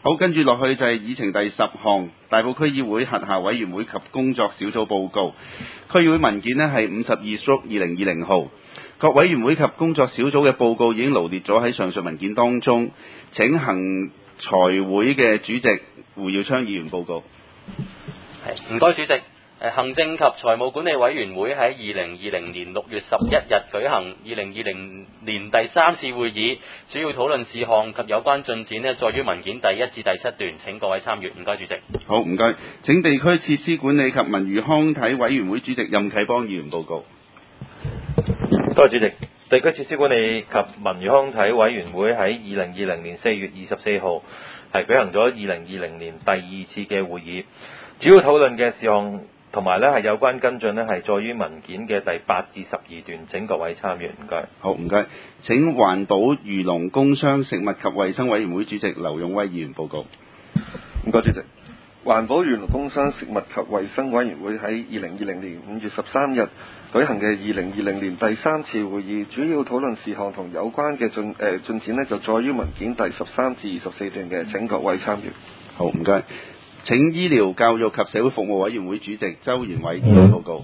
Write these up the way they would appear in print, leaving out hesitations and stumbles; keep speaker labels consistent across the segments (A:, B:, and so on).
A: 好，跟住落去就係議程第10項，大埔區議會轄下委員會及工作小組報告。區議會文件呢係52/2020號，各委員會及工作小組嘅報告已經羅列咗喺上述文件當中。請行財會嘅主席胡耀昌議員報告。
B: 唔該，主席。行政及財務管理委員會喺2020年6月11日舉行2020年第3次會議，主要討論事項及有關進展呢，載於文件第1至第7段，請各位參閱。唔該，主席。
A: 好，唔該。請地區設施管理及文娛康體委員會主席任啟邦議員報告。
C: 多謝主席。地區設施管理及文娛康體委員會喺2020年4月24號係舉行咗2020年第2次嘅會議，主要討論嘅事項同埋呢係有關跟進呢係載於文件嘅第8至12段，請各位參閱。唔該。
A: 好，唔該。請環保漁農工商食物及衛生委員會主席劉勇威議員報告。
D: 唔該，主席。環保漁農工商食物及衛生委員會喺2020年5月13日舉行嘅2020年第3次會議，主要討論事項同有關嘅進展呢就載於文件第13至24段嘅，請各位參閱。
A: 好，唔該。請醫療教育及社會服務委員會主席周元偉議員報告。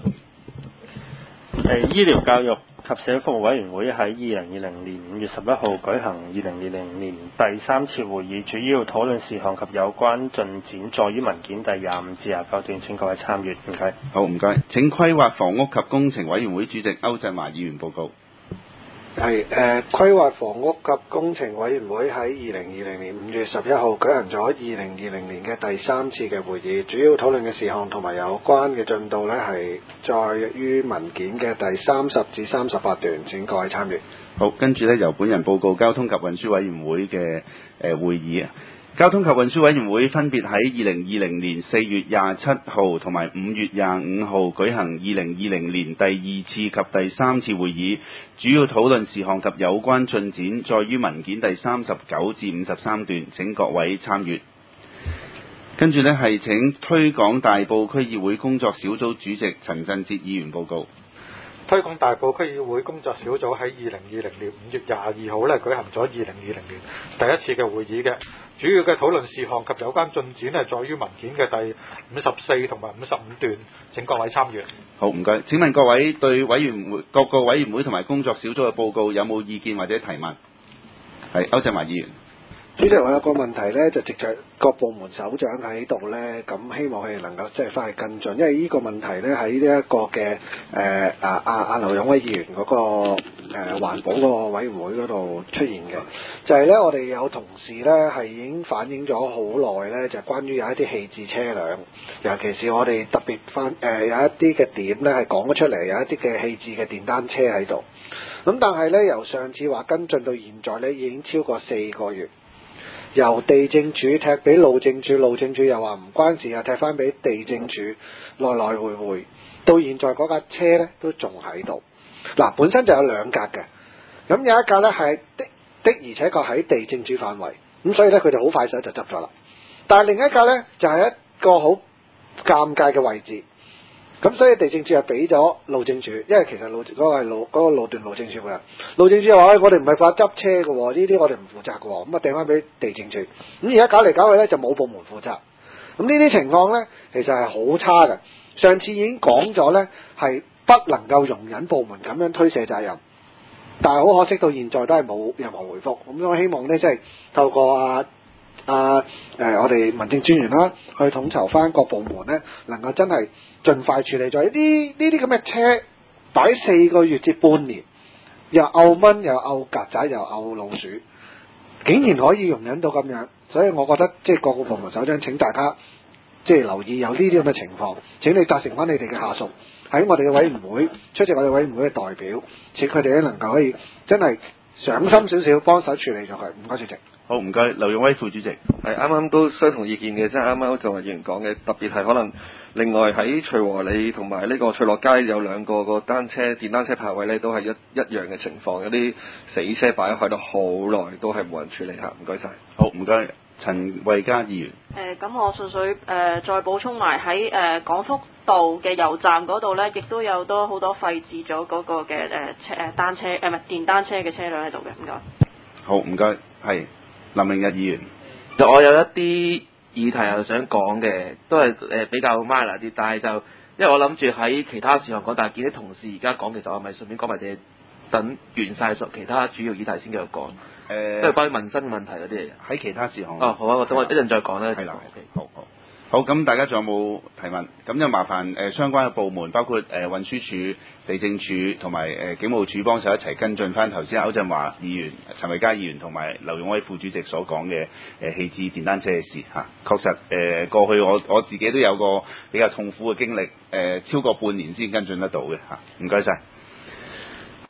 E: 醫療教育及社會服務委員會喺2020年5月11號舉行2020年第3次會議，主要討論事項及有關進展載於文件第25至29段，請各位參閱。唔該。
A: 好，唔該。請規劃房屋及工程委員會主席歐振華議員報告。
F: 規劃房屋及工程委員會喺2020年5月11號舉行咗2020年嘅第3次嘅會議，主要討論嘅事項同埋有關嘅進度呢係載於文件嘅第30至38段，請各位參閱。
A: 好，跟住呢由本人報告交通及運輸委員會嘅會議。交通及運輸委員會分別喺2020年4月27號同埋5月25號舉行2020年第2次及第3次會議，主要討論事項及有關進展載於文件第39至53段，請各位參閱。跟住呢係請推廣大埔區議會工作小組主席陳振哲議員報告。
G: 推廣大埔區議會工作小組喺2020年5月22號呢舉行咗2020年第1次嘅會議嘅，主要嘅討論事項及有關進展係載於文件嘅第54同埋55段，請各位參閱。
A: 好，唔該。請問各位對各個委員會同埋工作小組嘅報告有冇意見或者提問？係歐振華議員。
F: 主席，我有個問題呢，就藉著各部門首長喺度呢，咁希望佢哋能夠即係翻去跟進，因為呢個問題呢，喺呢一個嘅劉勇威議員嗰個環保嗰個委員會嗰度出現嘅，就係呢，我哋有同事呢係已經反映咗好耐呢，就係關於有一啲棄置車輛，尤其是我哋特別有一啲嘅點呢係講咗出嚟，有一啲嘅棄置嘅電單車喺度，咁但係呢，由上次話跟進到現在呢，已經超過4個月。由地政署踢俾路政署，路政署又話唔關事，又踢翻俾地政署，來來回回，到現在嗰架車呢都仲喺度。嗱，本身就有2架嘅，咁有一架呢係的而且確喺地政署範圍，咁所以呢，佢哋好快手就執咗啦。但係另一架呢，就係一個好尷尬嘅位置，咁所以地政署又俾咗路政署，因為其實嗰個路段路政署嘅，路政署又話我哋唔係負責執車嘅喎，呢啲我哋唔負責嘅喎，咁啊掟翻俾地政署，咁而家搞嚟搞去呢，就冇部門負責，咁呢啲情況呢，其實係好差嘅。上次已經講咗呢，係不能夠容忍部門咁樣推卸責任，但係好可惜到現在都係冇任何回覆，咁我希望呢，即係透過我哋民政專員啦，去統籌翻各部門呢，能夠真係盡快處理咗呢啲咁嘅車擺4個月至半年，又漚蚊又漚曱甴又漚老鼠，竟然可以容忍到咁樣，所以我覺得即係各個部門首長請大家即係留意有呢啲咁嘅情況，請你責成翻你哋嘅下屬喺我哋嘅委員會出席我哋委員會嘅代表，請佢哋咧能夠可以真係上心少少幫手處理咗佢。唔該主席。
A: 好，唔該，劉勇威副主席。
D: 係啱啱都相同意見嘅，即係啱啱就係議員講嘅，特別係可能另外喺翠和里同埋呢個翠樂街有2個個電單車泊位呢，都係一樣嘅情況，有啲死車擺喺度好耐都係冇人處理下。唔該晒。
A: 好，唔該，陳慧嘉議員。
H: 咁我純粹再補充埋喺廣福道嘅油站嗰度呢，亦都有好多廢置咗嗰個嘅單車電單車嘅車輛喺度嘅。唔該。
A: 好，唔該，係林明日議員。
I: 就我有一啲議題係想講嘅，都係比較 minor 啲，但係就因為我諗住喺其他事項講，但係見啲同事而家講，其實我咪順便講埋啲，等完晒所其他主要議題先繼續講。都係關於民生問題嗰啲嚟嘅。
A: 喺其他事項。
I: 哦，好啊，等我一陣再講啦。
A: 係啦
I: OK，
A: 好。好，咁大家仲有冇提問？咁就麻煩相關嘅部門，包括運輸署、地政署同埋警務處幫手一齊跟進翻頭先區振華議員、陳維嘉議員同埋劉勇威副主席所講嘅棄置電單車嘅事嚇。確實過去我自己都有個比較痛苦嘅經歷，超過半年先跟進得到嘅嚇。唔該晒。